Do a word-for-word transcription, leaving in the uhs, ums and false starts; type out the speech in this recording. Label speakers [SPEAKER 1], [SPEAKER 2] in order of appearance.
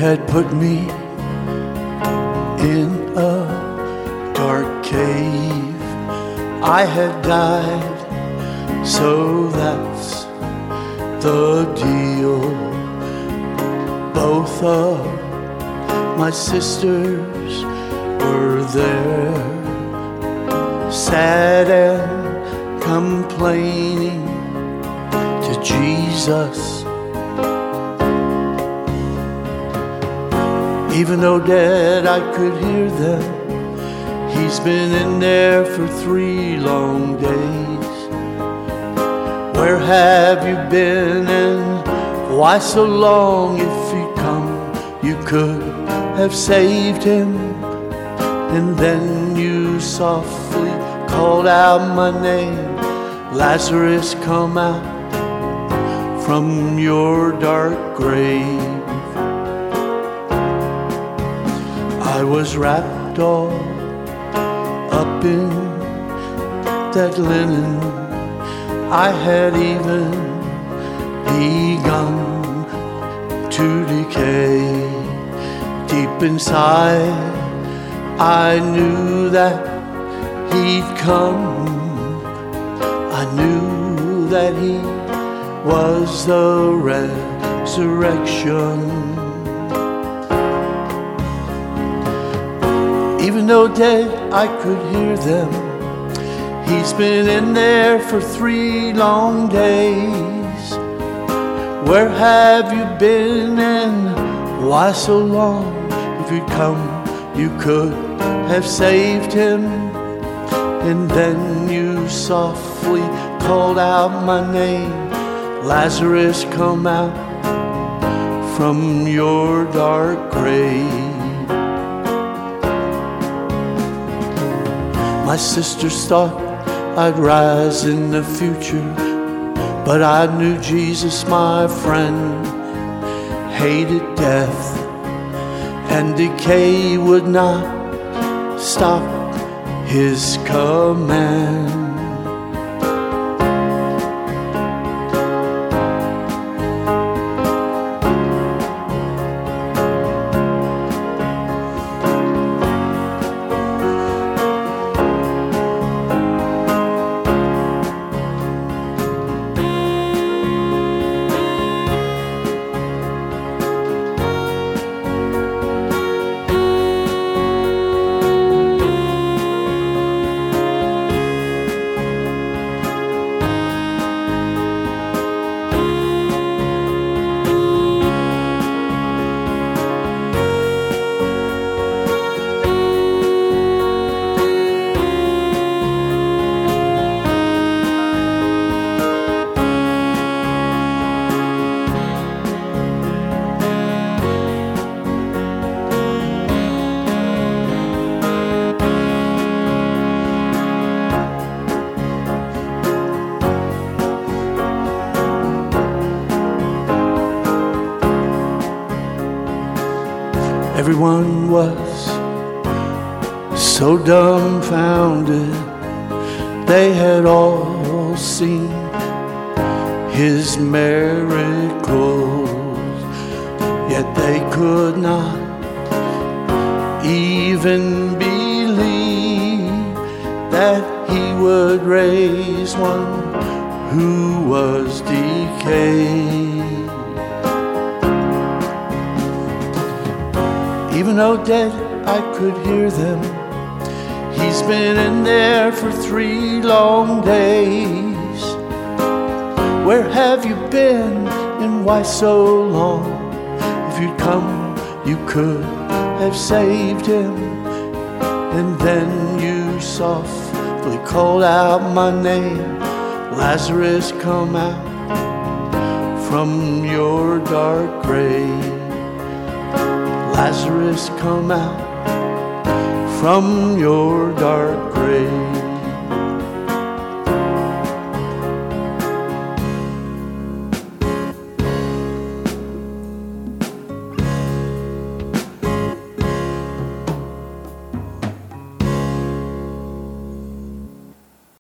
[SPEAKER 1] had put me in a dark cave. I had died, so that's the deal. Both of my sisters were there, sad and complaining to Jesus. Even though dead, I could hear them. He's been in there for three long days. Where have you been and why so long? If you'd come, you could have saved him. And then you softly called out my name. Lazarus, come out from your dark grave. I was wrapped all up in that linen. I had even begun to decay. Deep inside, I knew that he'd come. I knew that he was the resurrection. Even though dead, I could hear them. He's been in there for three long days. Where have you been and why so long? If you'd come, you could have saved him. And then you softly called out my name. Lazarus, come out from your dark grave. My sisters thought I'd rise in the future, but I knew Jesus, my friend, hated death, and decay would not stop his command. Everyone was so dumbfounded. They had all seen his miracles, yet they could not even believe that he would raise one who was decayed. Even though dead, I could hear them. He's been in there for three long days. Where have you been and why so long? If you'd come, you could have saved him. And then you softly called out my name. Lazarus, come out from your dark grave. Lazarus, come out from your dark grave.